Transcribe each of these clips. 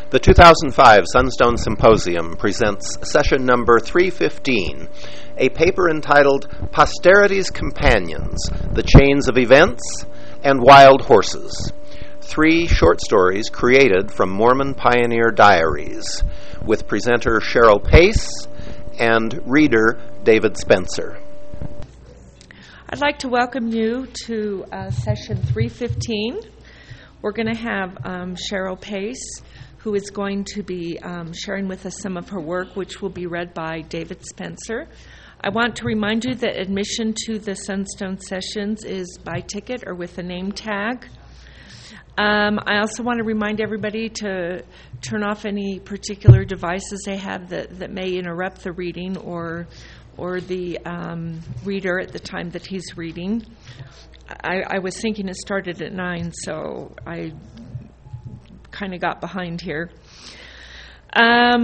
The 2005 Sunstone Symposium presents session number 315, a paper entitled Posterity's Companions, The Chains of Events, and Wild Horses. 3 short stories created from Mormon Pioneer Diaries, with presenter Cheryl Pace and reader David Spencer. I'd like to welcome you to session 315. We're going to have Cheryl Pace, who is going to be sharing with us some of her work, which will be read by David Spencer. I want to remind you that admission to the Sunstone sessions is by ticket or with a name tag. I also want to remind everybody to turn off any particular devices they have that may interrupt the reading or the reader at the time that he's reading. I was thinking it started at 9, so I kind of got behind here. I'm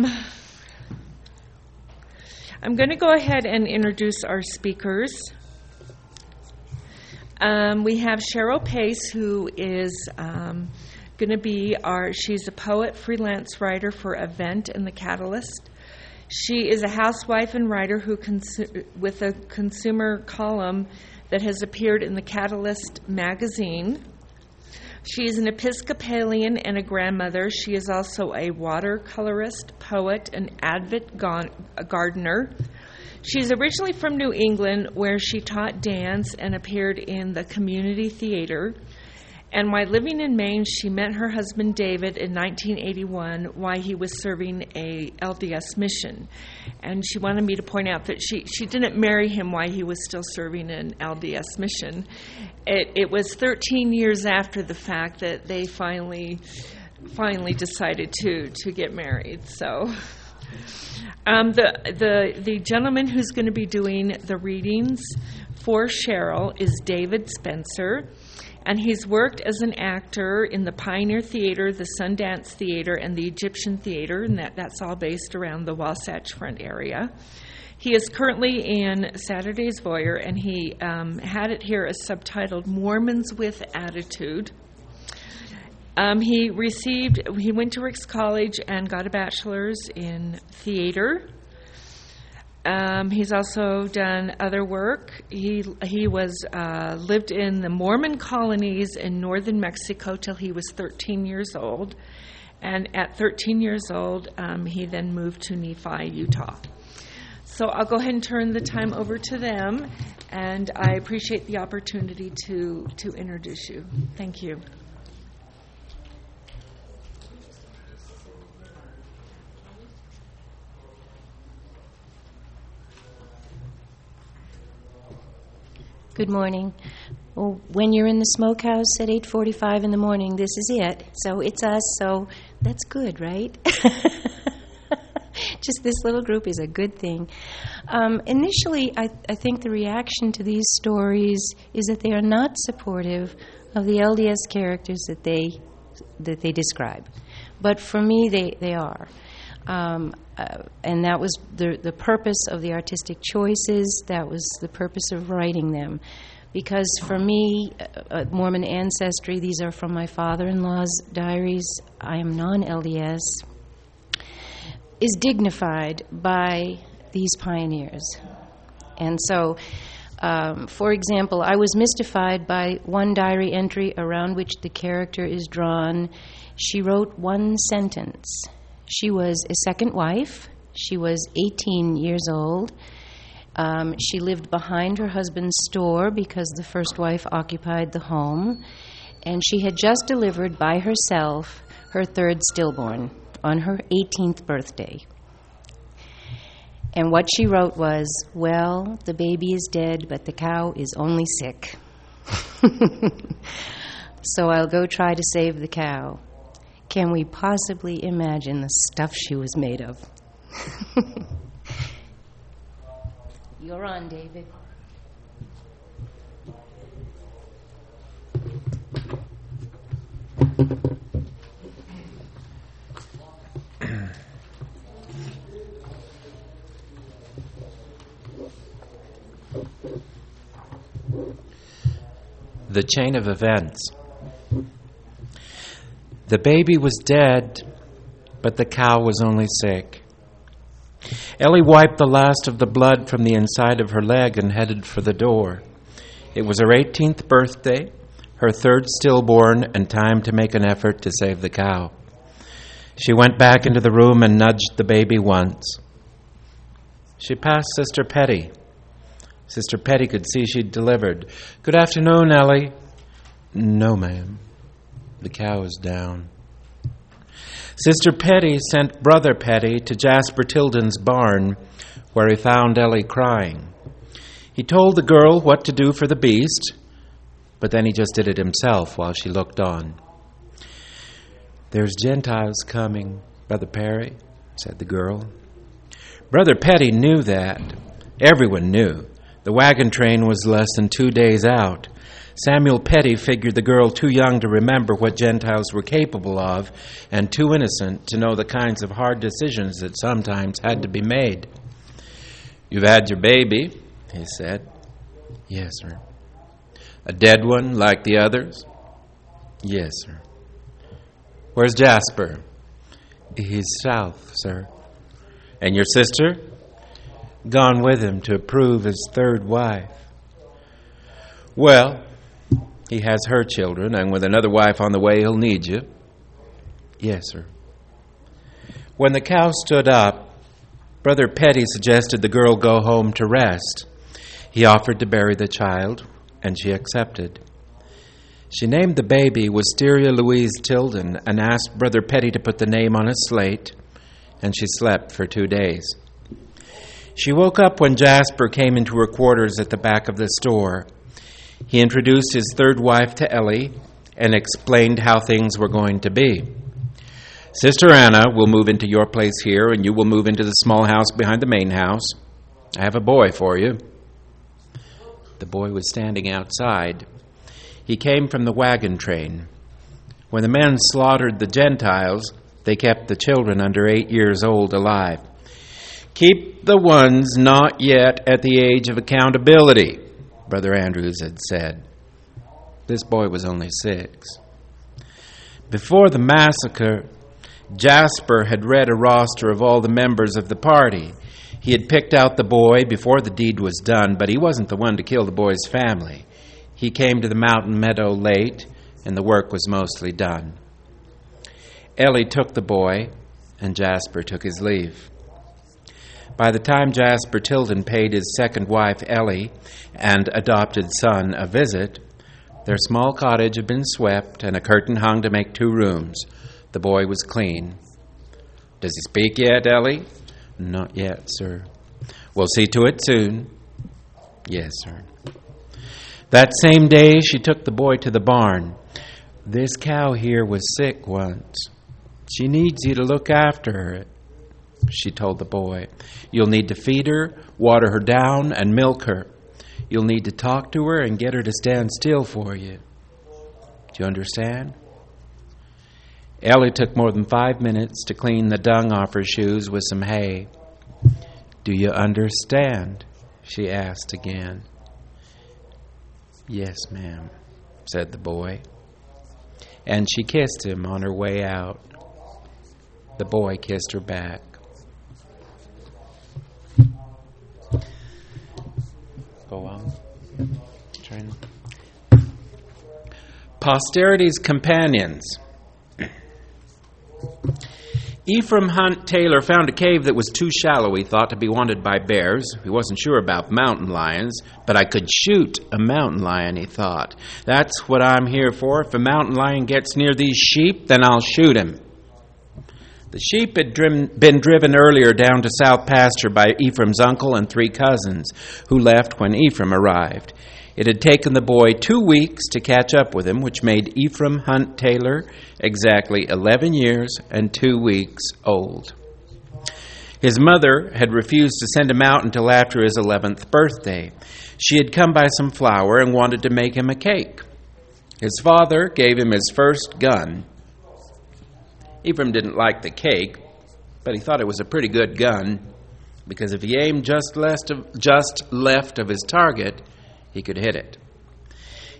going to go ahead and introduce our speakers. We have Cheryl Pace, who is going to be she's a poet, freelance writer for Event and The Catalyst. She is a housewife and writer with a consumer column that has appeared in The Catalyst magazine. She is an Episcopalian and a grandmother. She is also a watercolorist, poet, and avid gardener. She's originally from New England, where she taught dance and appeared in the community theater. And while living in Maine, she met her husband David in 1981 while he was serving a LDS mission. And she wanted me to point out that she didn't marry him while he was still serving an LDS mission. It was 13 years after the fact that they finally decided to get married. So the gentleman who's going to be doing the readings for Cheryl is David Spencer. And he's worked as an actor in the Pioneer Theater, the Sundance Theater, and the Egyptian Theater, and that's all based around the Wasatch Front area. He is currently in Saturday's Voyeur, and he had it here as subtitled Mormons with Attitude. He went to Ricks College and got a bachelor's in theater. He's also done other work. He lived in the Mormon colonies in northern Mexico till he was 13 years old. And at 13 years old, he then moved to Nephi, Utah. So I'll go ahead and turn the time over to them, and I appreciate the opportunity to introduce you. Thank you. Good morning. Well, when you're in the smokehouse at 8:45 in the morning, this is it. So it's us, so that's good, right? Just this little group is a good thing. Initially, I think the reaction to these stories is that they are not supportive of the LDS characters that they describe. But for me, they are. And that was the purpose of the artistic choices. That was the purpose of writing them. Because for me, Mormon ancestry, these are from my father-in-law's diaries, I am non-LDS, is dignified by these pioneers. And so, for example, I was mystified by one diary entry around which the character is drawn. She wrote one sentence. She was a second wife. She was 18 years old. She lived behind her husband's store because the first wife occupied the home. And she had just delivered by herself her third stillborn on her 18th birthday. And what she wrote was, well, the baby is dead, but the cow is only sick. So I'll go try to save the cow. Can we possibly imagine the stuff she was made of? You're on, David. The chain of events. The baby was dead, but the cow was only sick. Ellie wiped the last of the blood from the inside of her leg and headed for the door. It was her 18th birthday, her third stillborn, and time to make an effort to save the cow. She went back into the room and nudged the baby once. She passed Sister Petty. Sister Petty could see she'd delivered. "Good afternoon, Ellie." "No, ma'am. The cow is down." Sister Petty sent Brother Petty to Jasper Tilden's barn, where he found Ellie crying. He told the girl what to do for the beast, but then he just did it himself while she looked on. "There's Gentiles coming, Brother Perry," said the girl. Brother Petty knew that. Everyone knew. The wagon train was less than 2 days out. Samuel Petty figured the girl too young to remember what Gentiles were capable of and too innocent to know the kinds of hard decisions that sometimes had to be made. "You've had your baby," he said. "Yes, sir." "A dead one like the others?" "Yes, sir." "Where's Jasper?" "He's south, sir." "And your sister?" "Gone with him to approve his third wife." "Well, he has her children, and with another wife on the way, he'll need you." "Yes, sir." When the cow stood up, Brother Petty suggested the girl go home to rest. He offered to bury the child, and she accepted. She named the baby Wisteria Louise Tilden and asked Brother Petty to put the name on a slate, and she slept for 2 days. She woke up when Jasper came into her quarters at the back of the store. He introduced his third wife to Ellie and explained how things were going to be. "Sister Anna will move into your place here, and you will move into the small house behind the main house. I have a boy for you." The boy was standing outside. He came from the wagon train. When the men slaughtered the Gentiles, they kept the children under 8 years old alive. "Keep the ones not yet at the age of accountability," Brother Andrews had said. This boy was only 6. Before the massacre, Jasper had read a roster of all the members of the party. He had picked out the boy before the deed was done, but he wasn't the one to kill the boy's family. He came to the mountain meadow late, and the work was mostly done. Ellie took the boy, and Jasper took his leave. By the time Jasper Tilden paid his second wife, Ellie, and adopted son a visit, their small cottage had been swept and a curtain hung to make 2 rooms. The boy was clean. "Does he speak yet, Ellie?" "Not yet, sir." "We'll see to it soon." "Yes, sir." That same day, she took the boy to the barn. "This cow here was sick once. She needs you to look after her," she told the boy. "You'll need to feed her, water her down, and milk her. You'll need to talk to her and get her to stand still for you. Do you understand?" Ellie took more than 5 minutes to clean the dung off her shoes with some hay. "Do you understand?" she asked again. "Yes, ma'am," said the boy. And she kissed him on her way out. The boy kissed her back. Go on. Posterity's companions. Ephraim Hunt Taylor found a cave that was too shallow, he thought, to be wanted by bears. He wasn't sure about mountain lions, but I could shoot a mountain lion, he thought. That's what I'm here for. If a mountain lion gets near these sheep, then I'll shoot him. The sheep had been driven earlier down to South Pasture by Ephraim's uncle and 3 cousins, who left when Ephraim arrived. It had taken the boy 2 weeks to catch up with him, which made Ephraim Hunt Taylor exactly 11 years and 2 weeks old. His mother had refused to send him out until after his 11th birthday. She had come by some flour and wanted to make him a cake. His father gave him his first gun. Ephraim didn't like the cake, but he thought it was a pretty good gun, because if he aimed just left of his target, he could hit it.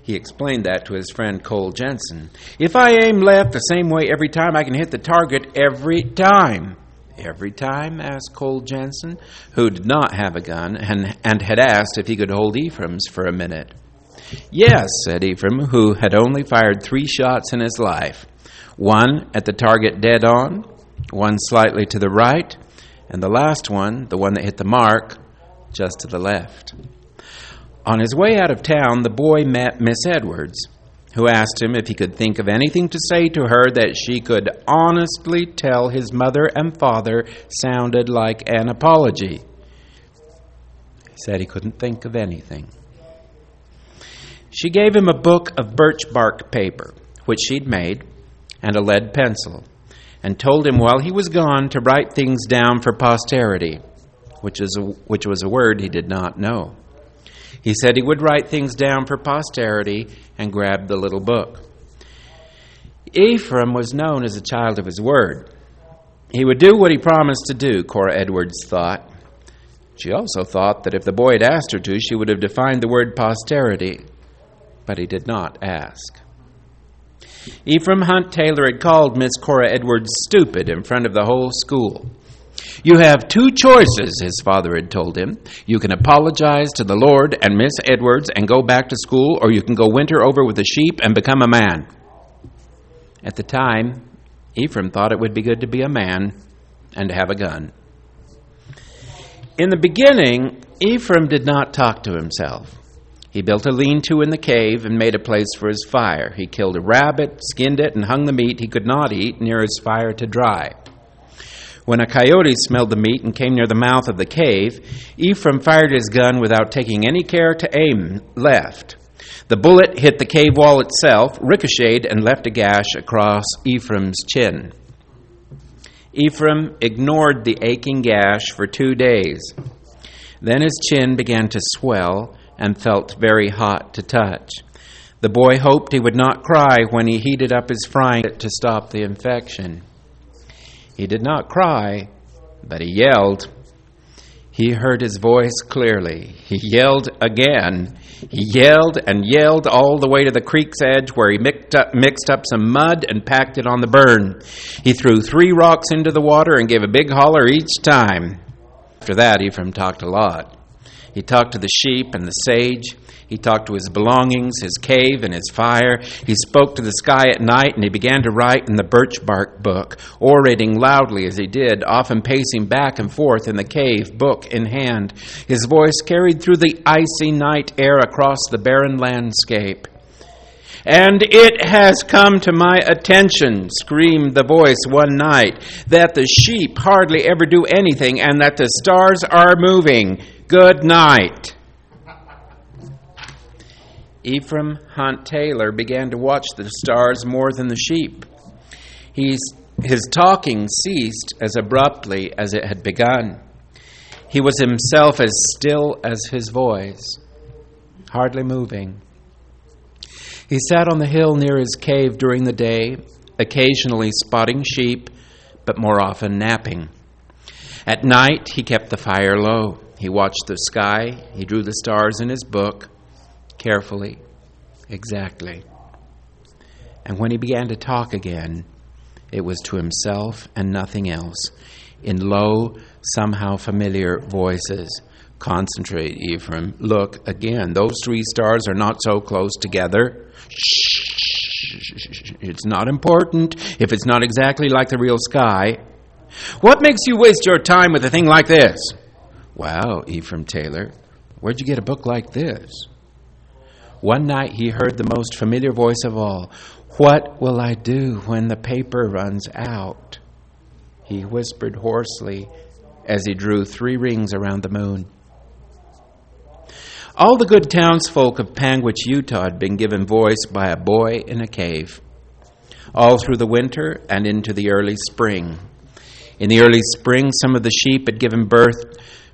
He explained that to his friend Cole Jensen. "If I aim left the same way every time, I can hit the target every time." "Every time?" asked Cole Jensen, who did not have a gun and had asked if he could hold Ephraim's for a minute. "Yes," said Ephraim, who had only fired 3 shots in his life. One at the target dead on, one slightly to the right, and the last one, the one that hit the mark, just to the left. On his way out of town, the boy met Miss Edwards, who asked him if he could think of anything to say to her that she could honestly tell his mother and father sounded like an apology. He said he couldn't think of anything. She gave him a book of birch bark paper, which she'd made, and a lead pencil, and told him while he was gone to write things down for posterity, which was a word he did not know. He said he would write things down for posterity and grabbed the little book. Ephraim was known as a child of his word. He would do what he promised to do, Cora Edwards thought. She also thought that if the boy had asked her to, she would have defined the word posterity, but he did not ask. Ephraim Hunt Taylor had called Miss Cora Edwards stupid in front of the whole school. "You have 2 choices," his father had told him. "You can apologize to the Lord and Miss Edwards and go back to school, or you can go winter over with the sheep and become a man." At the time, Ephraim thought it would be good to be a man and to have a gun. In the beginning, Ephraim did not talk to himself. He built a lean-to in the cave and made a place for his fire. He killed a rabbit, skinned it, and hung the meat he could not eat near his fire to dry. When a coyote smelled the meat and came near the mouth of the cave, Ephraim fired his gun without taking any care to aim left. The bullet hit the cave wall itself, ricocheted, and left a gash across Ephraim's chin. Ephraim ignored the aching gash for 2 days. Then his chin began to swell and felt very hot to touch. The boy hoped he would not cry when he heated up his frying pan to stop the infection. He did not cry, but he yelled. He heard his voice clearly. He yelled again. He yelled and yelled all the way to the creek's edge, where he mixed up some mud and packed it on the burn. He threw 3 rocks into the water and gave a big holler each time. After that, Ephraim talked a lot. He talked to the sheep and the sage. He talked to his belongings, his cave, and his fire. He spoke to the sky at night, and he began to write in the birch bark book, orating loudly as he did, often pacing back and forth in the cave, book in hand. His voice carried through the icy night air across the barren landscape. "And it has come to my attention," screamed the voice one night, "that the sheep hardly ever do anything and that the stars are moving. Good night." Ephraim Hunt Taylor began to watch the stars more than the sheep. His talking ceased as abruptly as it had begun. He was himself as still as his voice, hardly moving. He sat on the hill near his cave during the day, occasionally spotting sheep, but more often napping. At night, he kept the fire low. He watched the sky. He drew the stars in his book, carefully, exactly. And when he began to talk again, it was to himself and nothing else, in low, somehow familiar voices. "Concentrate, Ephraim. Look, again, those 3 stars are not so close together. Shh. It's not important if it's not exactly like the real sky. What makes you waste your time with a thing like this?" "Wow, Ephraim Taylor, where'd you get a book like this?" One night he heard the most familiar voice of all. "What will I do when the paper runs out?" He whispered hoarsely as he drew 3 rings around the moon. All the good townsfolk of Panguitch, Utah had been given voice by a boy in a cave, all through the winter and into the early spring. In the early spring, some of the sheep had given birth.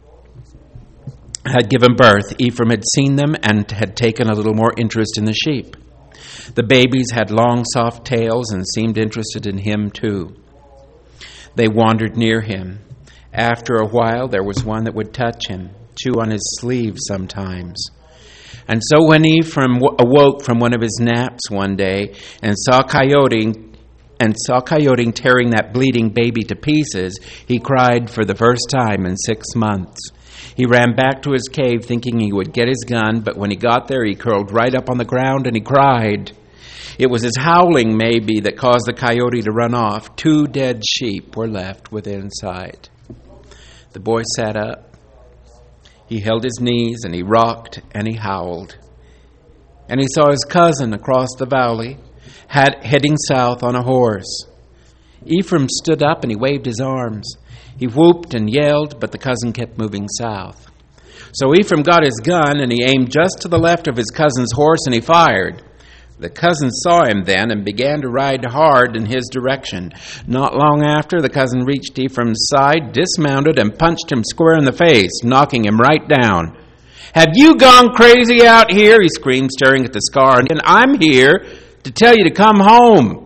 Ephraim had seen them and had taken a little more interest in the sheep. The babies had long, soft tails and seemed interested in him too. They wandered near him. After a while, there was one that would touch him, chew on his sleeve sometimes. And so when Ephraim awoke from one of his naps one day and saw Coyote tearing that bleeding baby to pieces, he cried for the first time in 6 months. He ran back to his cave thinking he would get his gun, but when he got there, he curled right up on the ground and he cried. It was his howling, maybe, that caused the coyote to run off. 2 dead sheep were left within sight. The boy sat up. He held his knees and he rocked and he howled. And he saw his cousin across the valley, heading south on a horse. Ephraim stood up and he waved his arms. He whooped and yelled, but the cousin kept moving south. So Ephraim got his gun and he aimed just to the left of his cousin's horse and he fired. The cousin saw him then and began to ride hard in his direction. Not long after, the cousin reached Ephraim's side, dismounted, and punched him square in the face, knocking him right down. "Have you gone crazy out here?" he screamed, staring at the scar. "And I'm here to tell you to come home."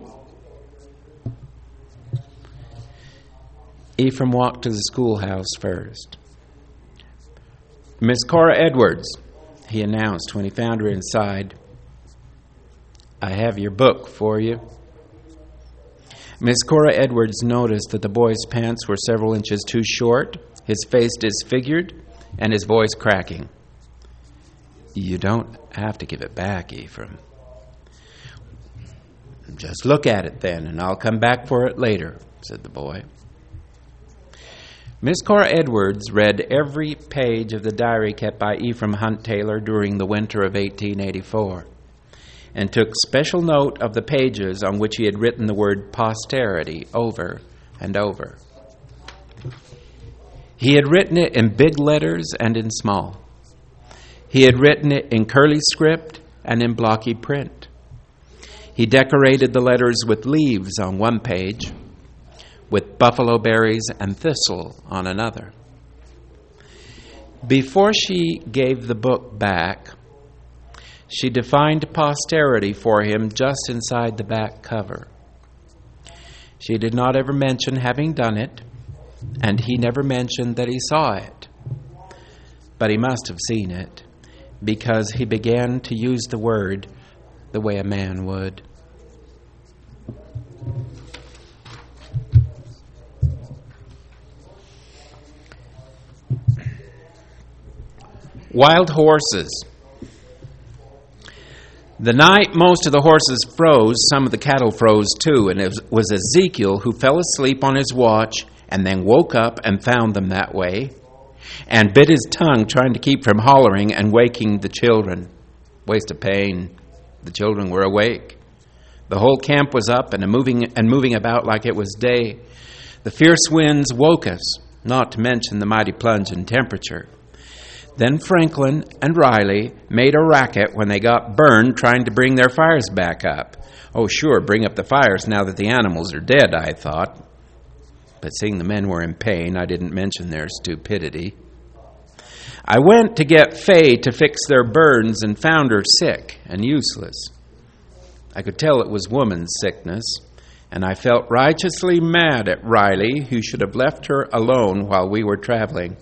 Ephraim walked to the schoolhouse first. "Miss Cora Edwards," he announced when he found her inside. "I have your book for you." Miss Cora Edwards noticed that the boy's pants were several inches too short, his face disfigured, and his voice cracking. "You don't have to give it back, Ephraim." "Just look at it then, and I'll come back for it later," said the boy. Miss Cora Edwards read every page of the diary kept by Ephraim Hunt Taylor during the winter of 1884. And took special note of the pages on which he had written the word posterity over and over. He had written it in big letters and in small. He had written it in curly script and in blocky print. He decorated the letters with leaves on one page, with buffalo berries and thistle on another. Before she gave the book back, she defined posterity for him just inside the back cover. She did not ever mention having done it, and he never mentioned that he saw it. But he must have seen it, because he began to use the word the way a man would. Wild horses. The night most of the horses froze, some of the cattle froze too, and it was Ezekiel who fell asleep on his watch and then woke up and found them that way and bit his tongue trying to keep from hollering and waking the children. Waste of pain. The children were awake. The whole camp was up and moving about like it was day. The fierce winds woke us, not to mention the mighty plunge in temperature. Then Franklin and Riley made a racket when they got burned trying to bring their fires back up. Oh, sure, bring up the fires now that the animals are dead, I thought. But seeing the men were in pain, I didn't mention their stupidity. I went to get Fay to fix their burns and found her sick and useless. I could tell it was woman's sickness, and I felt righteously mad at Riley, who should have left her alone while we were traveling.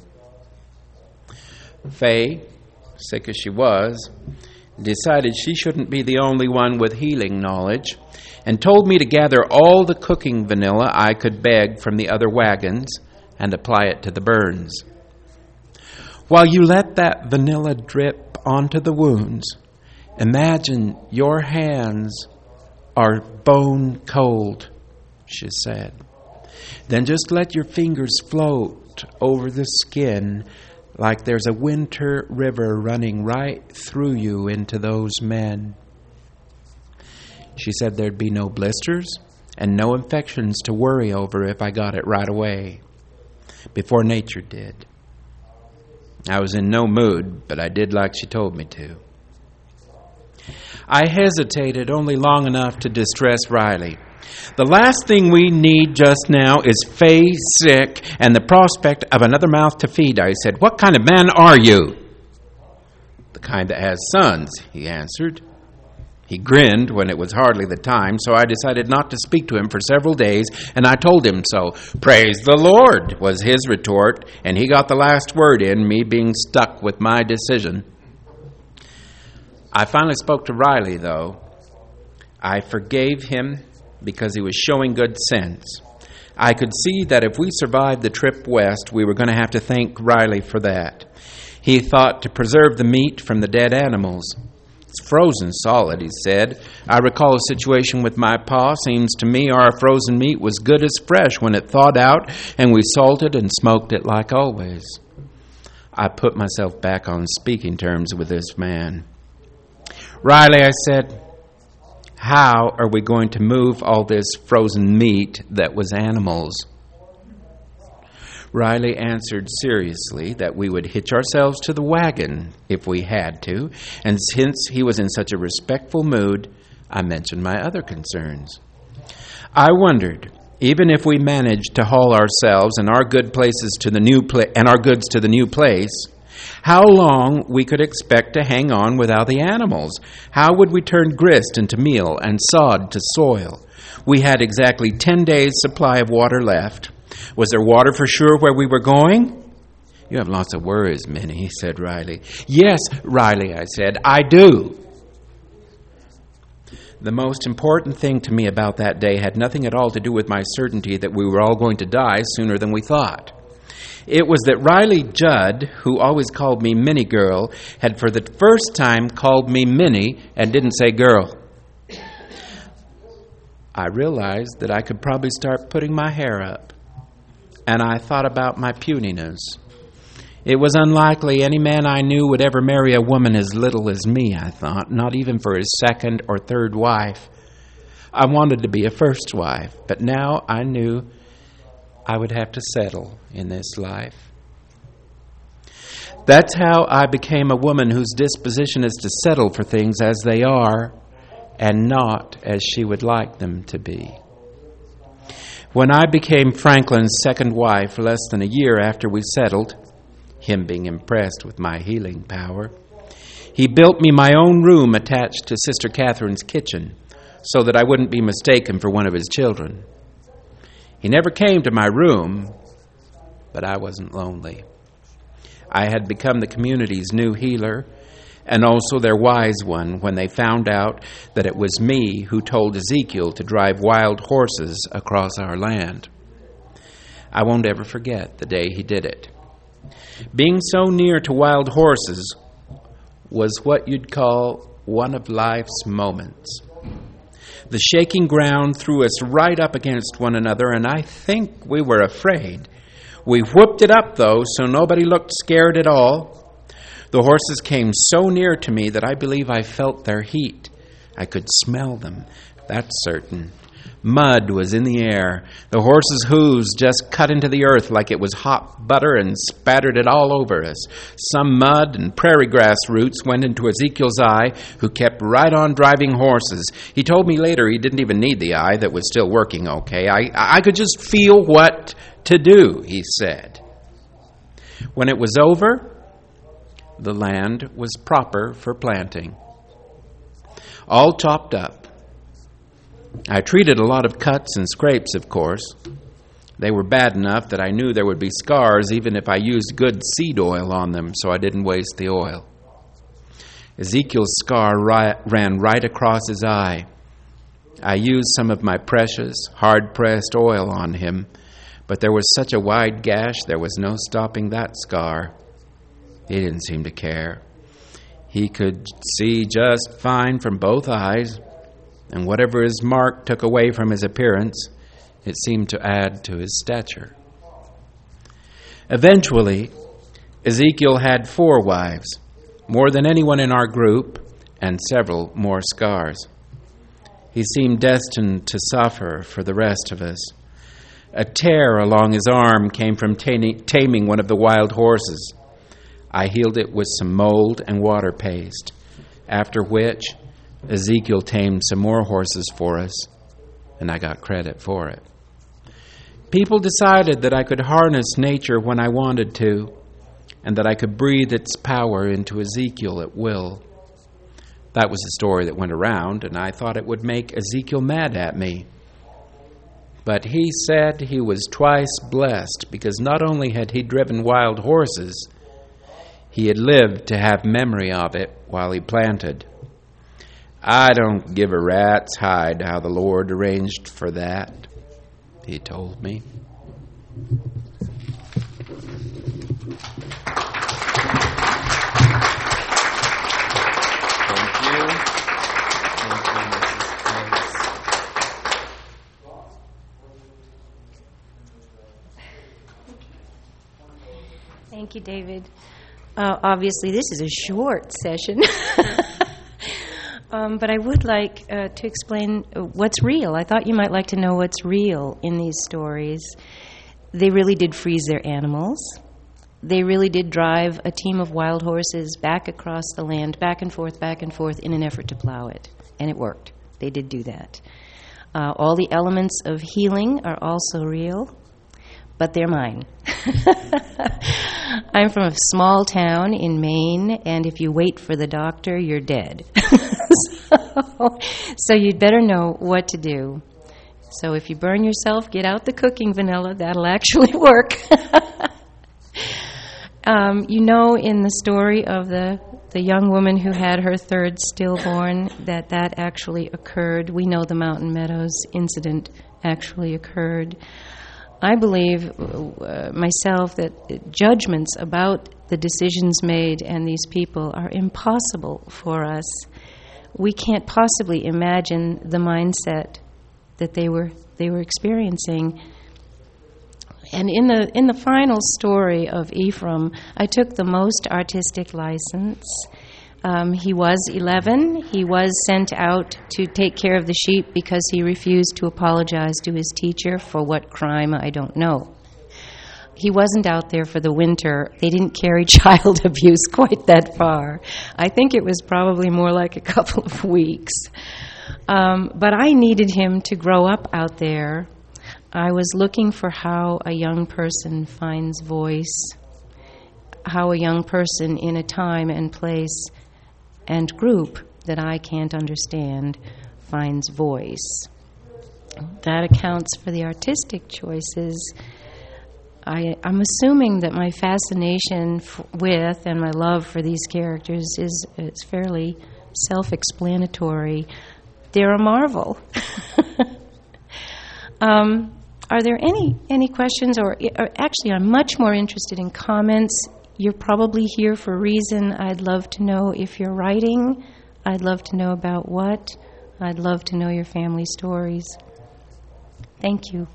Fay, sick as she was, decided she shouldn't be the only one with healing knowledge and told me to gather all the cooking vanilla I could beg from the other wagons and apply it to the burns. While you let that vanilla drip onto the wounds, imagine your hands are bone cold, she said. Then just let your fingers float over the skin like there's a winter river running right through you into those men. She said there'd be no blisters and no infections to worry over if I got it right away, before nature did. I was in no mood, but I did like she told me to. I hesitated only long enough to distress Riley. The last thing we need just now is Fay sick and the prospect of another mouth to feed, I said. What kind of man are you? The kind that has sons, he answered. He grinned when it was hardly the time, so I decided not to speak to him for several days, and I told him so. Praise the Lord, was his retort, and he got the last word in, me being stuck with my decision. I finally spoke to Riley, though. I forgave him because he was showing good sense. I could see that if we survived the trip west, we were going to have to thank Riley for that. He thought to preserve the meat from the dead animals. It's frozen solid, he said. I recall a situation with my pa. Seems to me our frozen meat was good as fresh when it thawed out, and we salted and smoked it like always. I put myself back on speaking terms with this man. Riley, I said, how are we going to move all this frozen meat that was animals? Riley answered seriously that we would hitch ourselves to the wagon if we had to, and since he was in such a respectful mood, I mentioned my other concerns. I wondered, even if we managed to haul ourselves and our goods to the new place, how long we could expect to hang on without the animals. How would we turn grist into meal and sod to soil? We had exactly 10 days' supply of water left. Was there water for sure where we were going? You have lots of worries, Minnie, said Riley. Yes, Riley, I said, I do. The most important thing to me about that day had nothing at all to do with my certainty that we were all going to die sooner than we thought. It was that Riley Judd, who always called me Minnie Girl, had for the first time called me Minnie and didn't say girl. I realized that I could probably start putting my hair up, and I thought about my puniness. It was unlikely any man I knew would ever marry a woman as little as me, I thought, not even for his second or third wife. I wanted to be a first wife, but now I knew I would have to settle in this life. That's how I became a woman whose disposition is to settle for things as they are and not as she would like them to be. When I became Franklin's second wife less than a year after we settled, him being impressed with my healing power, he built me my own room attached to Sister Catherine's kitchen so that I wouldn't be mistaken for one of his children. He never came to my room, but I wasn't lonely. I had become the community's new healer and also their wise one when they found out that it was me who told Ezekiel to drive wild horses across our land. I won't ever forget the day he did it. Being so near to wild horses was what you'd call one of life's moments. The shaking ground threw us right up against one another, and I think we were afraid. We whooped it up, though, so nobody looked scared at all. The horses came so near to me that I believe I felt their heat. I could smell them, that's certain. Mud was in the air. The horses' hooves just cut into the earth like it was hot butter and spattered it all over us. Some mud and prairie grass roots went into Ezekiel's eye, who kept right on driving horses. He told me later he didn't even need the eye, that was still working okay. I could just feel what to do, he said. When it was over, the land was proper for planting. All chopped up. I treated a lot of cuts and scrapes, of course. They were bad enough that I knew there would be scars even if I used good seed oil on them, so I didn't waste the oil. Ezekiel's scar ran right across his eye. I used some of my precious, hard-pressed oil on him, but there was such a wide gash there was no stopping that scar. He didn't seem to care. He could see just fine from both eyes, and whatever his mark took away from his appearance, it seemed to add to his stature. Eventually, Ezekiel had 4 wives, more than anyone in our group, and several more scars. He seemed destined to suffer for the rest of us. A tear along his arm came from taming one of the wild horses. I healed it with some mold and water paste, after which Ezekiel tamed some more horses for us, and I got credit for it. People decided that I could harness nature when I wanted to, and that I could breathe its power into Ezekiel at will. That was a story that went around, and I thought it would make Ezekiel mad at me. But he said he was twice blessed, because not only had he driven wild horses, he had lived to have memory of it while he planted. I don't give a rat's hide how the Lord arranged for that, he told me. Thank you, David. Obviously, this is a short session, but I would like to explain what's real. I thought you might like to know what's real in these stories. They really did freeze their animals. They really did drive a team of wild horses back across the land, back and forth, in an effort to plow it. And it worked. They did do that. All the elements of healing are also real, but they're mine. I'm from a small town in Maine, and if you wait for the doctor, you're dead. So you'd better know what to do. So if you burn yourself, get out the cooking vanilla. That'll actually work. You know, in the story of the young woman who had her third stillborn, that actually occurred. We know the Mountain Meadows incident actually occurred. I believe myself that judgments about the decisions made and these people are impossible for us. We can't possibly imagine the mindset that they were experiencing. And in the final story of Ephraim, I took the most artistic license. He was 11. He was sent out to take care of the sheep because he refused to apologize to his teacher for what crime, I don't know. He wasn't out there for the winter. They didn't carry child abuse quite that far. I think it was probably more like a couple of weeks. But I needed him to grow up out there. I was looking for how a young person finds voice, how a young person in a time and place and group that I can't understand finds voice. That accounts for the artistic choices. I'm assuming that my fascination with and my love for these characters is fairly self-explanatory. They're a marvel. Are there any questions? Or actually, I'm much more interested in comments. You're probably here for a reason. I'd love to know if you're writing. I'd love to know about what. I'd love to know your family stories. Thank you.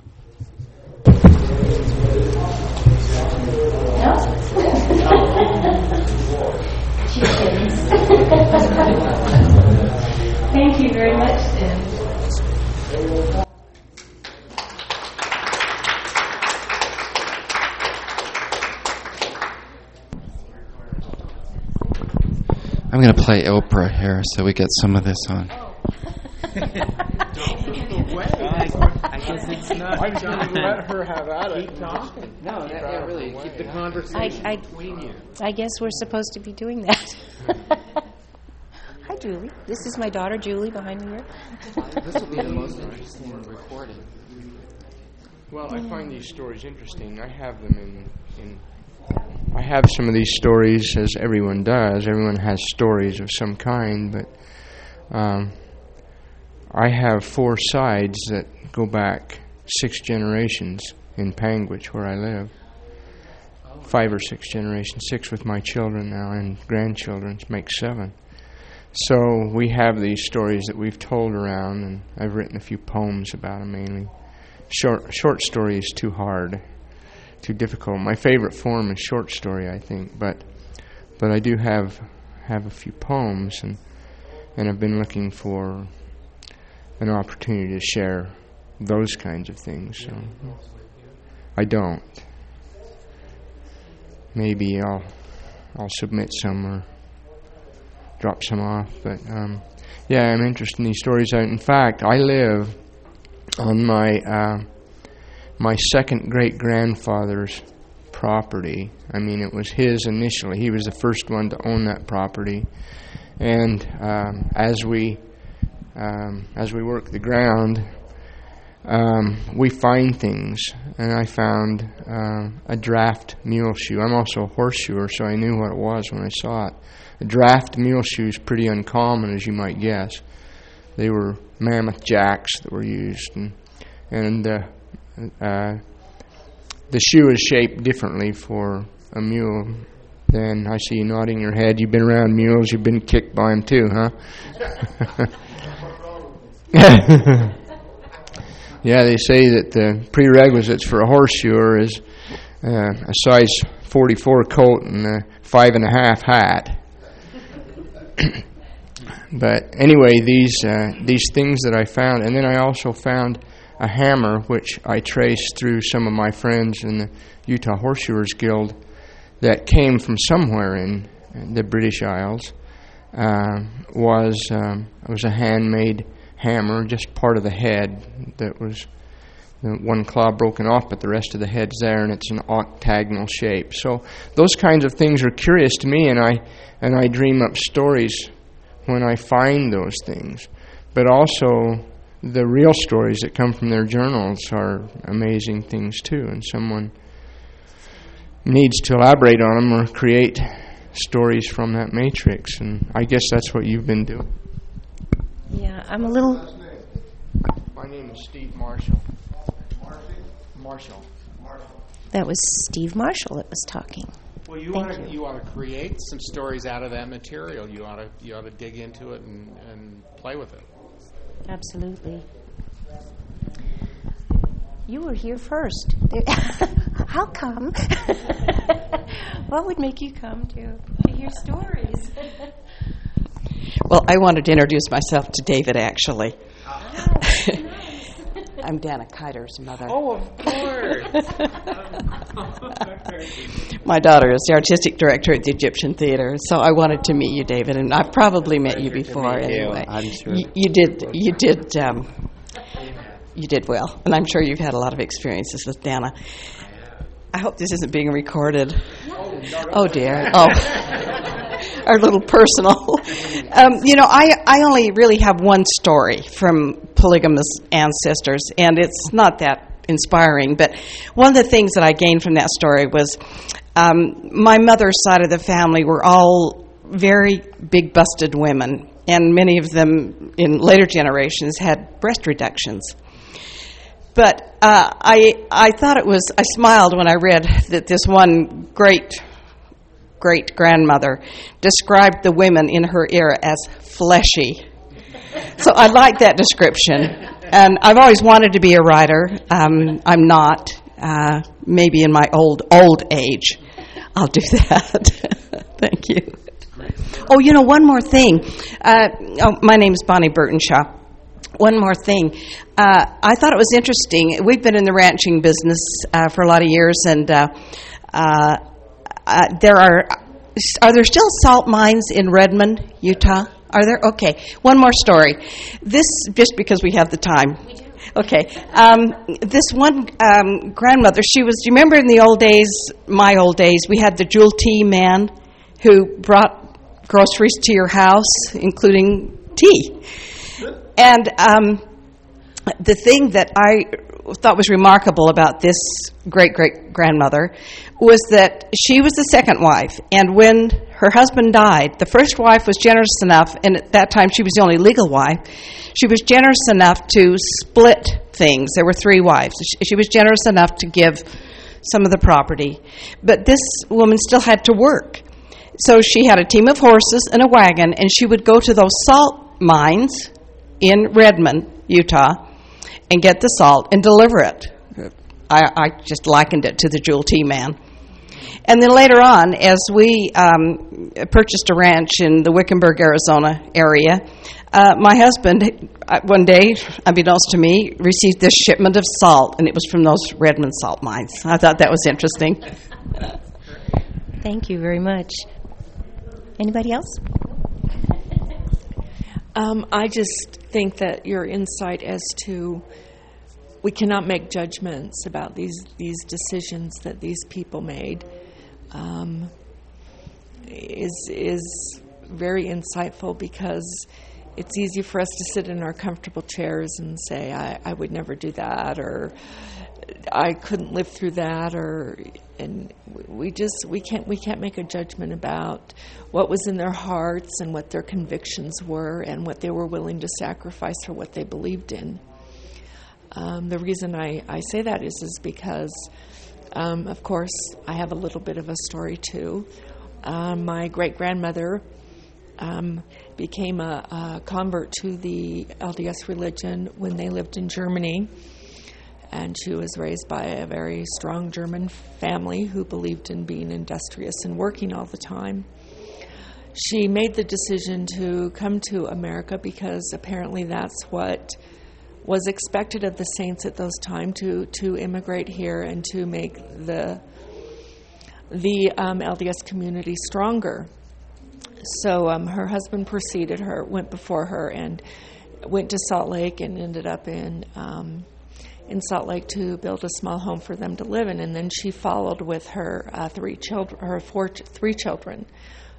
Thank you very much, Tim. I'm going to play Oprah here so we get some of this on. I guess it's not. I'm just going to let her have at it. Keep talking. No, really. Keep the conversation between you. I guess we're supposed to be doing that. Hi, Julie. This is my daughter, Julie, behind me here. This will be the most interesting recording. Well, I find these stories interesting. I have them in I have some of these stories, as everyone does. Everyone has stories of some kind, but I have 4 sides that go back 6 generations in Panguitch, where I live. 5 or 6 generations, 6 with my children now, and grandchildren makes 7. So we have these stories that we've told around, and I've written a few poems about them mainly. Short story is too hard, too difficult. My favorite form is short story, I think, but I do have a few poems, and I've been looking for an opportunity to share those kinds of things. So I don't. Maybe I'll submit some or drop some off, but yeah, I'm interested in these stories. In fact, I live on my second great-grandfather's property. I mean, it was his initially. He was the first one to own that property, and as we work the ground, we find things, and I found a draft mule shoe. I'm also a horseshoer, so I knew what it was when I saw it. A draft mule shoe is pretty uncommon, as you might guess. They were mammoth jacks that were used, and the shoe is shaped differently for a mule. Then I see you nodding your head. You've been around mules. You've been kicked by them too, huh? Yeah, they say that the prerequisites for a horseshoer is a size 44 coat and a 5.5 hat. But anyway, these things that I found, and then I also found a hammer, which I traced through some of my friends in the Utah Horseshoers Guild, that came from somewhere in the British Isles. It was a handmade hammer, just part of the head that was one claw broken off, but the rest of the head's there, and it's an octagonal shape. So those kinds of things are curious to me, and I dream up stories when I find those things. But also the real stories that come from their journals are amazing things too, and someone needs to elaborate on them or create stories from that matrix, and I guess that's what you've been doing. Yeah, I'm a little... My name is Steve Marshall. Marshall. That was Steve Marshall that was talking. Well, you ought to create some stories out of that material. You ought to dig into it and play with it. Absolutely. You were here first. How come? What would make you come to hear stories? Well, I wanted to introduce myself to David, actually. I'm Dana Kiter's mother. Oh, of course. My daughter is the artistic director at the Egyptian Theater, so I wanted to meet you, David, and I've probably met you before anyway. I'm sure. You did well, and I'm sure you've had a lot of experiences with Dana. I hope this isn't being recorded. Oh dear. Oh. Our little personal. I only really have one story from polygamous ancestors, and it's not that inspiring, but one of the things that I gained from that story was my mother's side of the family were all very big-busted women, and many of them in later generations had breast reductions. But I thought it was, I smiled when I read that this one great-grandmother described the women in her era as fleshy. So I like that description. And I've always wanted to be a writer. I'm not. Maybe in my old age, I'll do that. Thank you. Oh, one more thing. My name's Bonnie Burtonshaw. One more thing. I thought it was interesting. We've been in the ranching business for a lot of years, and there are there still salt mines in Redmond, Utah? Are there? Okay. One more story. This, just because we have the time. We do. Okay. This one grandmother, she was, do you remember in the old days, my old days, we had the Jewel Tea man who brought groceries to your house, including tea. And the thing that I thought was remarkable about this great-great-grandmother was that she was the second wife, and when her husband died, the first wife was generous enough, and at that time she was the only legal wife, she was generous enough to split things. There were 3 wives. She was generous enough to give some of the property, but this woman still had to work. So she had a team of horses and a wagon, and she would go to those salt mines in Redmond, Utah, and get the salt and deliver it. I just likened it to the Jewel Tea man. And then later on, as we purchased a ranch in the Wickenburg, Arizona area, my husband, one day, unbeknownst to me, received this shipment of salt, and it was from those Redmond salt mines. I thought that was interesting. Thank you very much. Anybody else? I just think that your insight as to we cannot make judgments about these decisions that these people made is very insightful, because it's easy for us to sit in our comfortable chairs and say, I would never do that, or I couldn't live through that, and we can't make a judgment about what was in their hearts and what their convictions were and what they were willing to sacrifice for what they believed in. The reason I say that is because, of course, I have a little bit of a story too. My great-grandmother became a convert to the LDS religion when they lived in Germany. And she was raised by a very strong German family who believed in being industrious and working all the time. She made the decision to come to America because apparently that's what was expected of the saints at those times, to immigrate here and to make the LDS community stronger. So her husband preceded her, went before her, and went to Salt Lake and ended up in Salt Lake to build a small home for them to live in. And then she followed with her four children.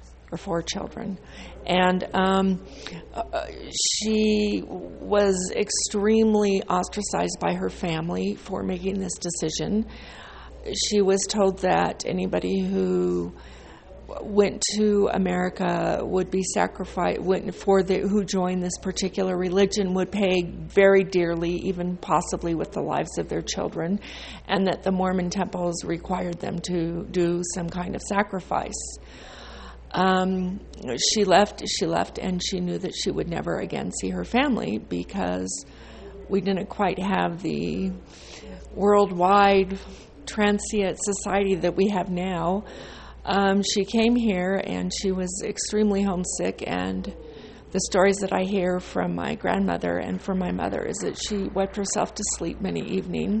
And she was extremely ostracized by her family for making this decision. She was told that anybody who went to America would be sacrificed, who joined this particular religion would pay very dearly, even possibly with the lives of their children, and that the Mormon temples required them to do some kind of sacrifice. She left, and she knew that she would never again see her family because we didn't quite have the worldwide transient society that we have now. She came here and she was extremely homesick, and the stories that I hear from my grandmother and from my mother is that she wept herself to sleep many evenings.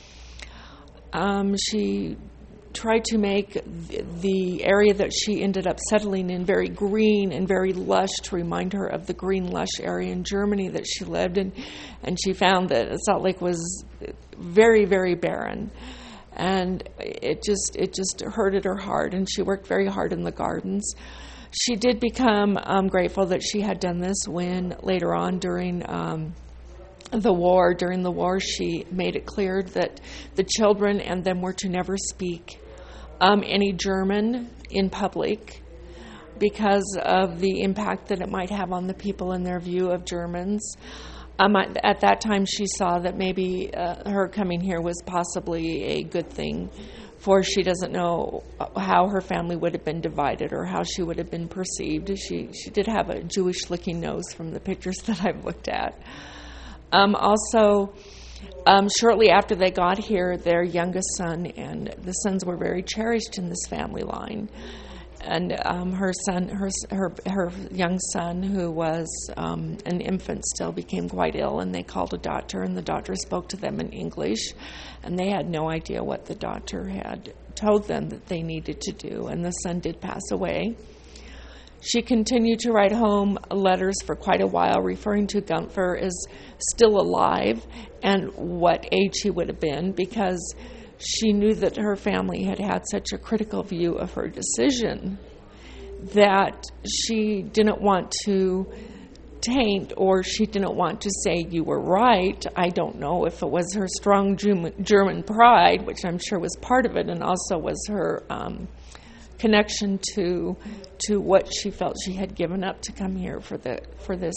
She tried to make the area that she ended up settling in very green and very lush, to remind her of the green, lush area in Germany that she lived in, and she found that Salt Lake was very, very barren. And it just hurted her heart, and she worked very hard in the gardens. She did become grateful that she had done this when later on during the war, she made it clear that the children and them were to never speak any German in public because of the impact that it might have on the people and their view of Germans. At that time, she saw that maybe her coming here was possibly a good thing, for she doesn't know how her family would have been divided or how she would have been perceived. She did have a Jewish-looking nose from the pictures that I've looked at. Also, shortly after they got here, their youngest son, and the sons were very cherished in this family line. And her young son, who was an infant still, became quite ill, and they called a doctor, and the doctor spoke to them in English, and they had no idea what the doctor had told them that they needed to do, and the son did pass away. She continued to write home letters for quite a while, referring to Gunther as still alive and what age he would have been, because she knew that her family had had such a critical view of her decision that she didn't want to taint, or she didn't want to say, you were right. I don't know if it was her strong German pride, which I'm sure was part of it, and also was her connection to what she felt she had given up to come here for this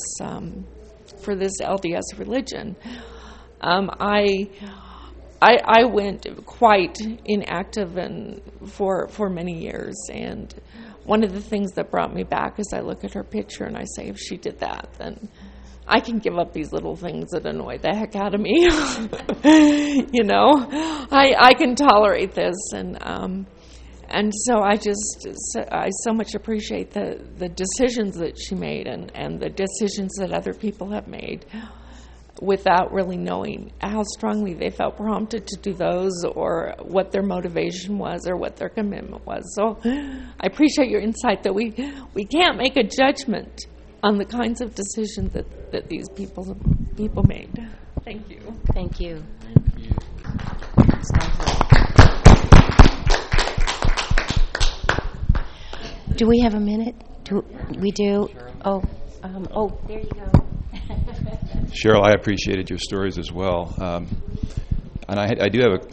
LDS religion. I went quite inactive for many years, and one of the things that brought me back is I look at her picture and I say, if she did that, then I can give up these little things that annoy the heck out of me. You know, I can tolerate this, and so I so much appreciate the decisions that she made and the decisions that other people have made, without really knowing how strongly they felt prompted to do those, or what their motivation was, or what their commitment was. So I appreciate your insight that we can't make a judgment on the kinds of decisions that these people made. Thank you. Thank you. Thank you. Do we have a minute? We do? Oh. There you go. Cheryl, I appreciated your stories as well. And I do have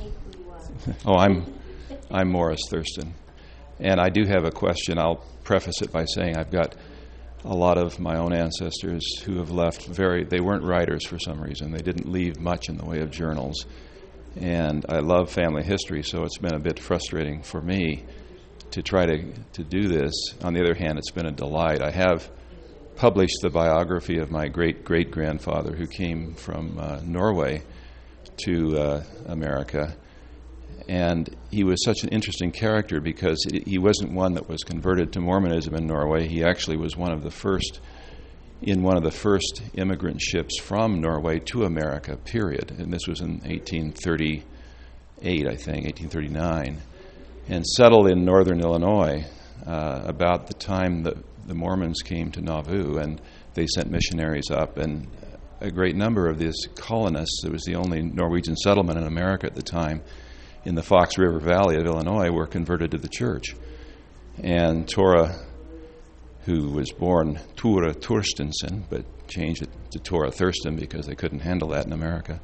I'm Morris Thurston. And I do have a question. I'll preface it by saying I've got a lot of my own ancestors who have left they weren't writers for some reason. They didn't leave much in the way of journals. And I love family history, so it's been a bit frustrating for me to try to do this. On the other hand, it's been a delight. I have published the biography of my great-great-grandfather who came from Norway to America. And he was such an interesting character because he wasn't one that was converted to Mormonism in Norway. He actually was one of the first immigrant ships from Norway to America, period. And this was in 1838, I think, 1839. And settled in northern Illinois about the time that the Mormons came to Nauvoo, and they sent missionaries up. And a great number of these colonists, it was the only Norwegian settlement in America at the time, in the Fox River Valley of Illinois, were converted to the church. And Tora, who was born Tora Torstensen, but changed it to Tora Thurston because they couldn't handle that in America,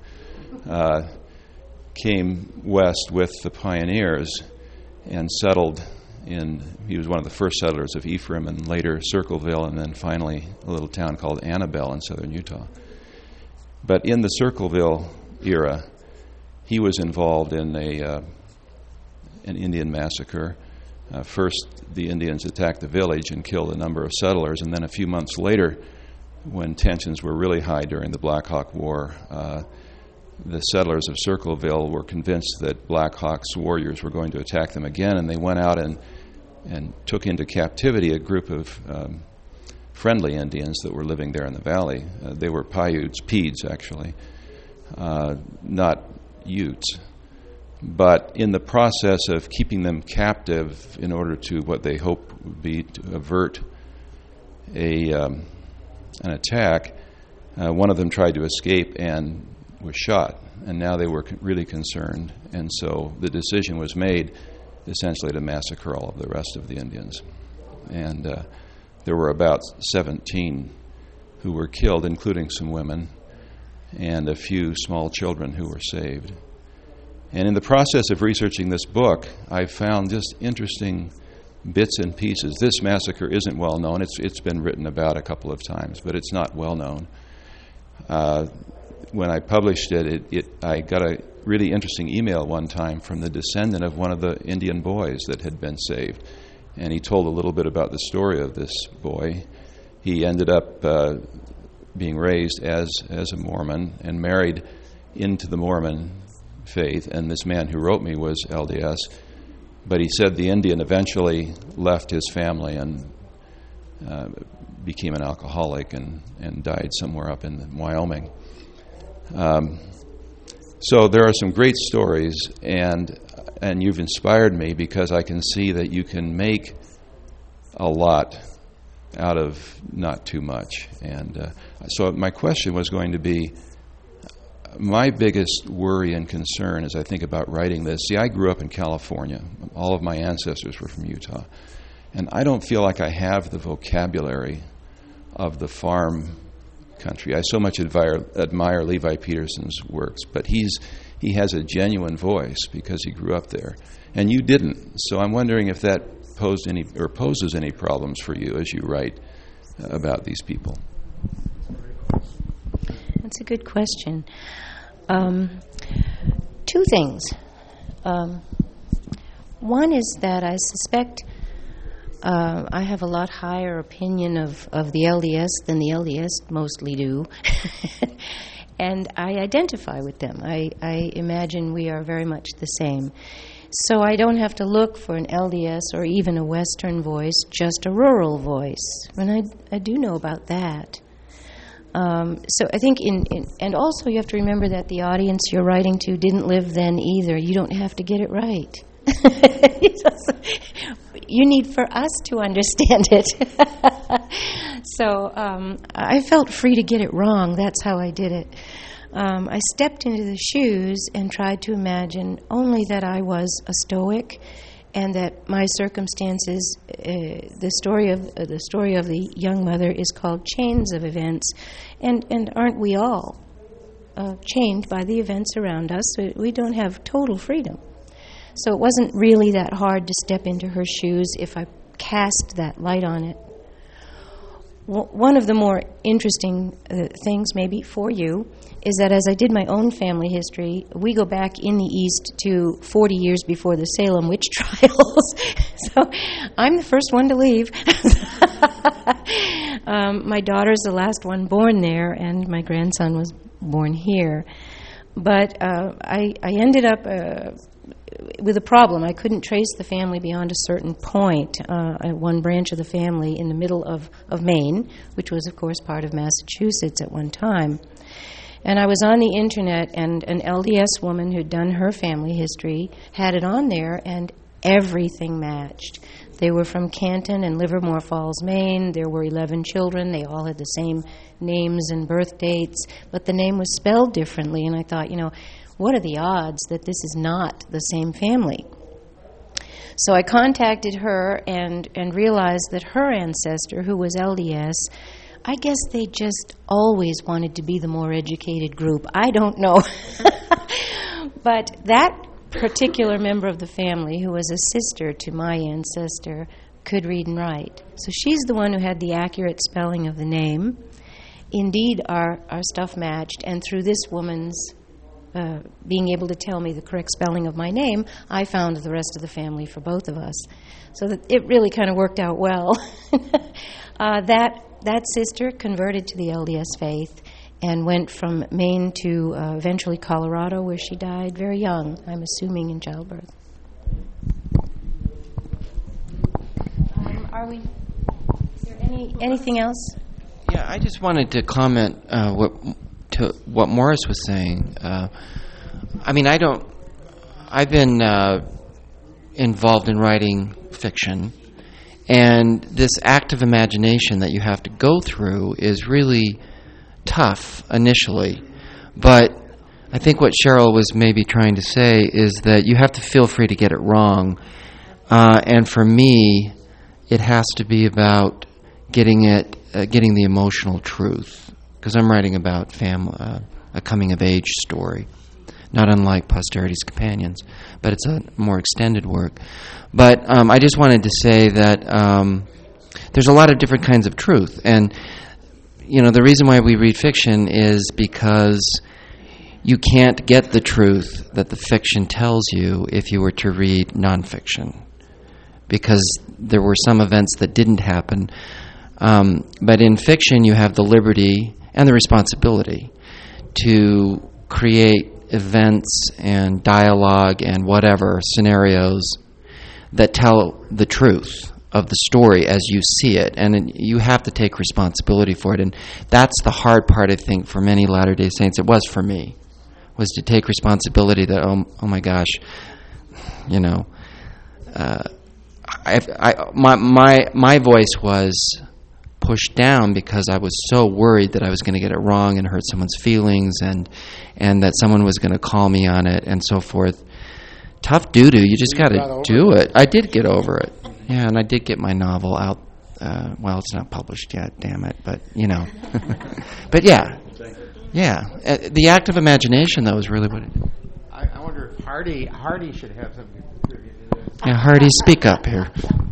came west with the pioneers and settled he was one of the first settlers of Ephraim and later Circleville, and then finally a little town called Annabelle in southern Utah. But in the Circleville era, he was involved in an Indian massacre. First, the Indians attacked the village and killed a number of settlers, and then a few months later, when tensions were really high during the Black Hawk War, the settlers of Circleville were convinced that Black Hawk's warriors were going to attack them again, and they went out and took into captivity a group of friendly Indians that were living there in the valley. They were Paiutes, Pedes actually, not Utes. But in the process of keeping them captive in order to what they hoped would be to avert an attack, one of them tried to escape and was shot. And now they were really concerned. And so the decision was made essentially to massacre all of the rest of the Indians. And there were about 17 who were killed, including some women, and a few small children who were saved. And in the process of researching this book, I found just interesting bits and pieces. This massacre isn't well known. It's been written about a couple of times, but it's not well known. When I published it, I got a really interesting email one time from the descendant of one of the Indian boys that had been saved. And he told a little bit about the story of this boy. He ended up being raised as a Mormon and married into the Mormon faith. And this man who wrote me was LDS. But he said the Indian eventually left his family and became an alcoholic and died somewhere up in Wyoming. So there are some great stories, and you've inspired me because I can see that you can make a lot out of not too much. And so my question was going to be, my biggest worry and concern as I think about writing this, I grew up in California. All of my ancestors were from Utah. And I don't feel like I have the vocabulary of the farm country. I so much admire Levi Peterson's works, but he has a genuine voice because he grew up there, and you didn't. So I'm wondering if that poses any problems for you as you write about these people. That's a good question. Two things. One is that I suspect I have a lot higher opinion of the LDS than the LDS mostly do. And I identify with them. I imagine we are very much the same. So I don't have to look for an LDS or even a Western voice, just a rural voice. And I do know about that. So I think and also you have to remember that the audience you're writing to didn't live then either. You don't have to get it right. You need for us to understand it. So I felt free to get it wrong. That's how I did it. I stepped into the shoes and tried to imagine only that I was a Stoic and that my circumstances, the story of the young mother is called Chains of Events, and aren't we all chained by the events around us? We don't have total freedom. So it wasn't really that hard to step into her shoes if I cast that light on it. One of the more interesting things maybe for you is that as I did my own family history, we go back in the East to 40 years before the Salem witch trials. So I'm the first one to leave. My daughter's the last one born there, and my grandson was born here. But I ended up with a problem. I couldn't trace the family beyond a certain point, one branch of the family in the middle of Maine, which was, of course, part of Massachusetts at one time. And I was on the internet, and an LDS woman who'd done her family history had it on there, and everything matched. They were from Canton and Livermore Falls, Maine. There were 11 children. They all had the same names and birth dates, but the name was spelled differently. And I thought, what are the odds that this is not the same family? So I contacted her and realized that her ancestor, who was LDS, I guess they just always wanted to be the more educated group. I don't know. But that particular member of the family, who was a sister to my ancestor, could read and write. So she's the one who had the accurate spelling of the name. Indeed, our stuff matched, and through this woman's being able to tell me the correct spelling of my name, I found the rest of the family for both of us. So that it really kind of worked out well. That sister converted to the LDS faith and went from Maine to eventually Colorado, where she died very young, I'm assuming in childbirth. Is there anything else? Yeah, I just wanted to comment to what Morris was saying. I've been involved in writing fiction, and this active imagination that you have to go through is really tough initially. But I think what Cheryl was maybe trying to say is that you have to feel free to get it wrong. And for me, it has to be about getting the emotional truth, because I'm writing about a coming-of-age story, not unlike Posterity's Companions, but it's a more extended work. But I just wanted to say that there's a lot of different kinds of truth, and the reason why we read fiction is because you can't get the truth that the fiction tells you if you were to read nonfiction, because there were some events that didn't happen. But in fiction, you have the liberty and the responsibility to create events and dialogue and whatever scenarios that tell the truth of the story as you see it, and you have to take responsibility for it. And that's the hard part, I think, for many Latter-day Saints. It was for me, was to take responsibility that, oh my gosh, my voice was pushed down because I was so worried that I was going to get it wrong and hurt someone's feelings, and that someone was going to call me on it and so forth. Tough doo-doo. You just got to do it. I did get over it. Yeah, and I did get my novel out. Well, it's not published yet, damn it, but, But yeah. The act of imagination, though, is really what it is. I wonder if Hardy should have something to contribute to this. Yeah, Hardy, speak up here.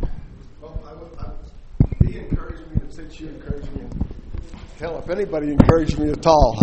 He encouraged me, and since you encouraged me, hell, if anybody encouraged me at all,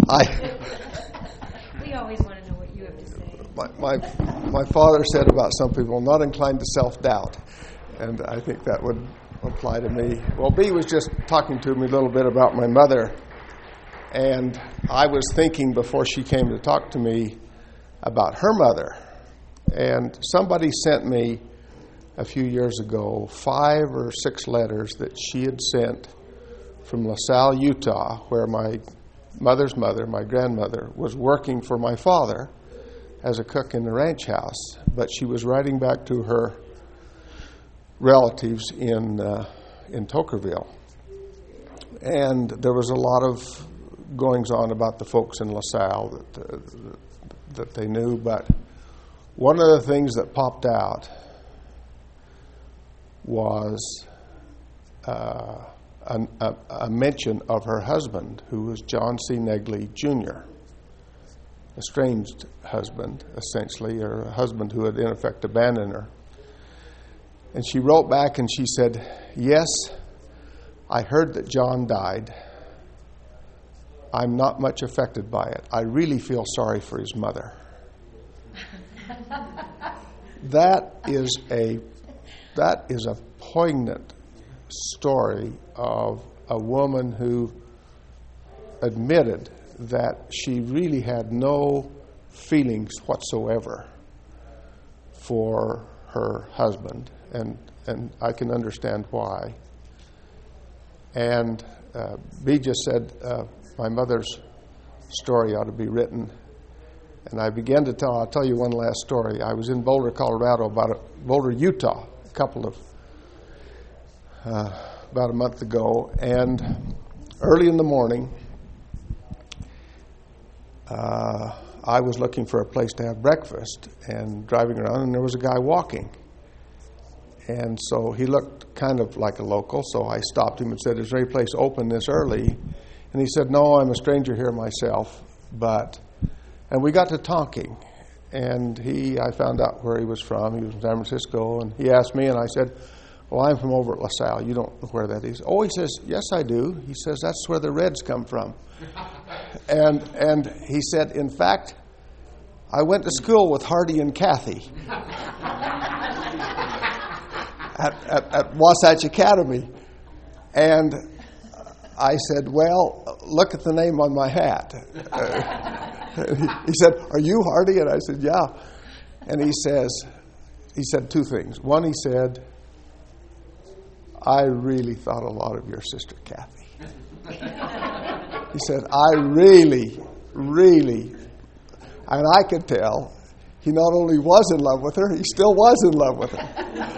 We always want to know what you have to say. My father said about some people, not inclined to self-doubt, and I think that would apply to me. Well, Bea was just talking to me a little bit about my mother, and I was thinking before she came to talk to me about her mother. And somebody sent me a few years ago 5 or 6 letters that she had sent from LaSalle, Utah, where my mother's mother, my grandmother, was working for my father as a cook in the ranch house. But she was writing back to her relatives in Tokerville. And there was a lot of goings-on about the folks in LaSalle that they knew. But one of the things that popped out was a mention of her husband, who was John C. Negley, Jr., estranged husband, essentially, or a husband who had in effect abandoned her. And she wrote back and she said, "Yes, I heard that John died. I'm not much affected by it. I really feel sorry for his mother." That is a poignant story of a woman who admitted that she really had no feelings whatsoever for her husband, and I can understand why. And Bea just said my mother's story ought to be written, and I began to I'll tell you one last story. I was in Boulder, Colorado, Boulder, Utah, about a month ago, and early in the morning, I was looking for a place to have breakfast and driving around, and there was a guy walking. And so he looked kind of like a local, so I stopped him and said, "Is there any place open this early?" And he said, "No, I'm a stranger here myself." And we got to talking, and I found out where he was from. He was from San Francisco, and he asked me, and I said, "Well, I'm from over at LaSalle. You don't know where that is." "Oh," he says, "Yes, I do." He says, "That's where the Reds come from." And he said, "In fact, I went to school with Hardy and Kathy at Wasatch Academy." And I said, "Well, look at the name on my hat." He said, "Are you Hardy?" And I said, "Yeah." And he said two things. One, he said, "I really thought a lot of your sister Kathy." He said, "I really, really," and I could tell he not only was in love with her, he still was in love with her.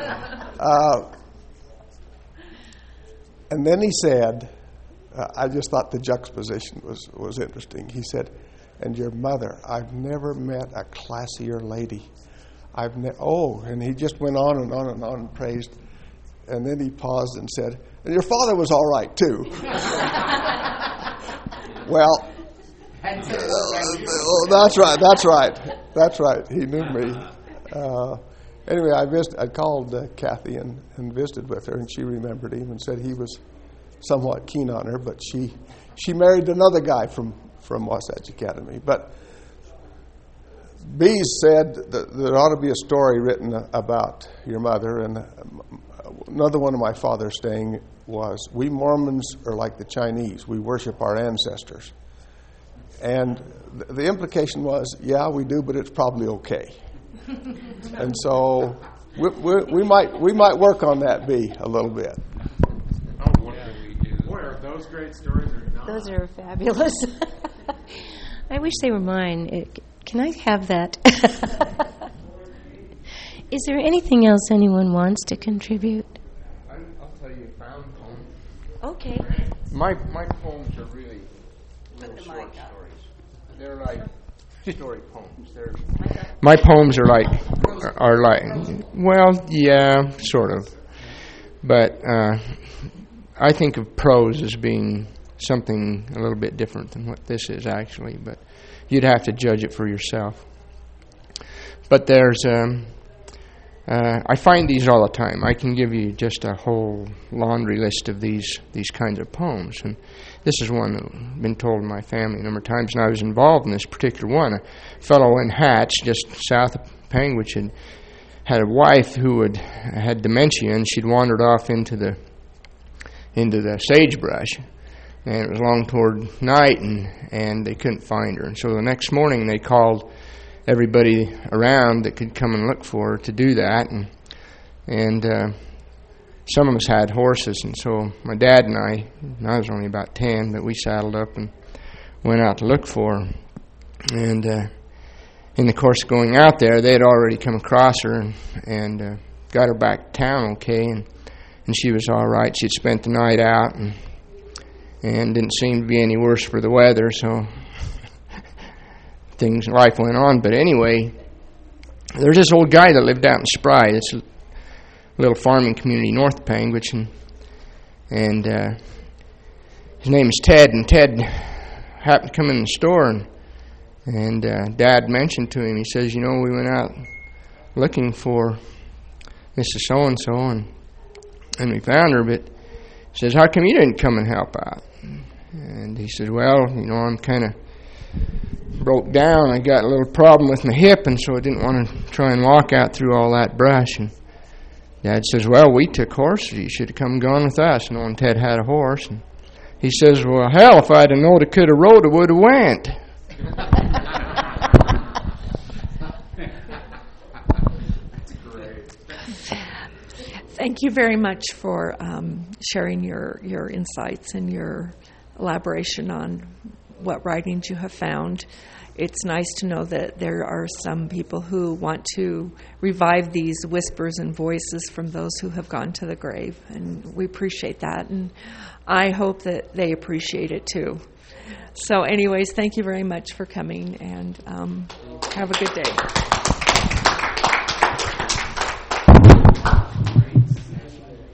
And then he said, I just thought the juxtaposition was interesting. He said, "And your mother, I've never met a classier lady. And he just went on and on and on and praised. And then he paused and said, "And your father was all right, too." Well, that's right. He knew me. Anyway, I called Kathy and visited with her, and she remembered him and said he was somewhat keen on her, but she married another guy from Wasatch Academy. But Bea said that there ought to be a story written about your mother, and another one of my father's saying was, "We Mormons are like the Chinese. We worship our ancestors." And the implication was, yeah, we do, but it's probably okay. And so we might work on that, Bea, a little bit. Boy, are those great stories or not? Those are fabulous. I wish they were mine. Can I have that? Is there anything else anyone wants to contribute? I'll tell you a found poem. Okay. My poems are really little short stories. They're like story poems. My poems are like, well, yeah, sort of. But I think of prose as being something a little bit different than what this is actually, but you'd have to judge it for yourself. But there's, I find these all the time. I can give you just a whole laundry list of these kinds of poems, and this is one that's been told in my family a number of times, and I was involved in this particular one. A fellow in Hatch, just south of Panguitch, had a wife who had dementia, and she'd wandered off into the sagebrush, and it was long toward night, and they couldn't find her. And so the next morning they called everybody around that could come and look for her to do that, and some of us had horses, and so my dad and I was only about 10, but we saddled up and went out to look for her. And in the course of going out there, they had already come across her and got her back to town okay, and she was all right. She'd spent the night out and didn't seem to be any worse for the weather, so life went on. But anyway, there's this old guy that lived out in Spry, this little farming community north of Panguitch, and his name is Ted. And Ted happened to come in the store, and Dad mentioned to him, he says, we went out looking for Mrs. So-and-so, and we found her, but he says, how come you didn't come and help out? And he says, well, I'm kind of broke down. I got a little problem with my hip, and so I didn't want to try and walk out through all that brush. And Dad says, well, we took horses. You should have come and gone with us, knowing Ted had a horse. And he says, well, hell, if I'd have known I could have rode, I would have went. Thank you very much for sharing your insights and your elaboration on what writings you have found. It's nice to know that there are some people who want to revive these whispers and voices from those who have gone to the grave, and we appreciate that, and I hope that they appreciate it too. So anyways, thank you very much for coming, and have a good day.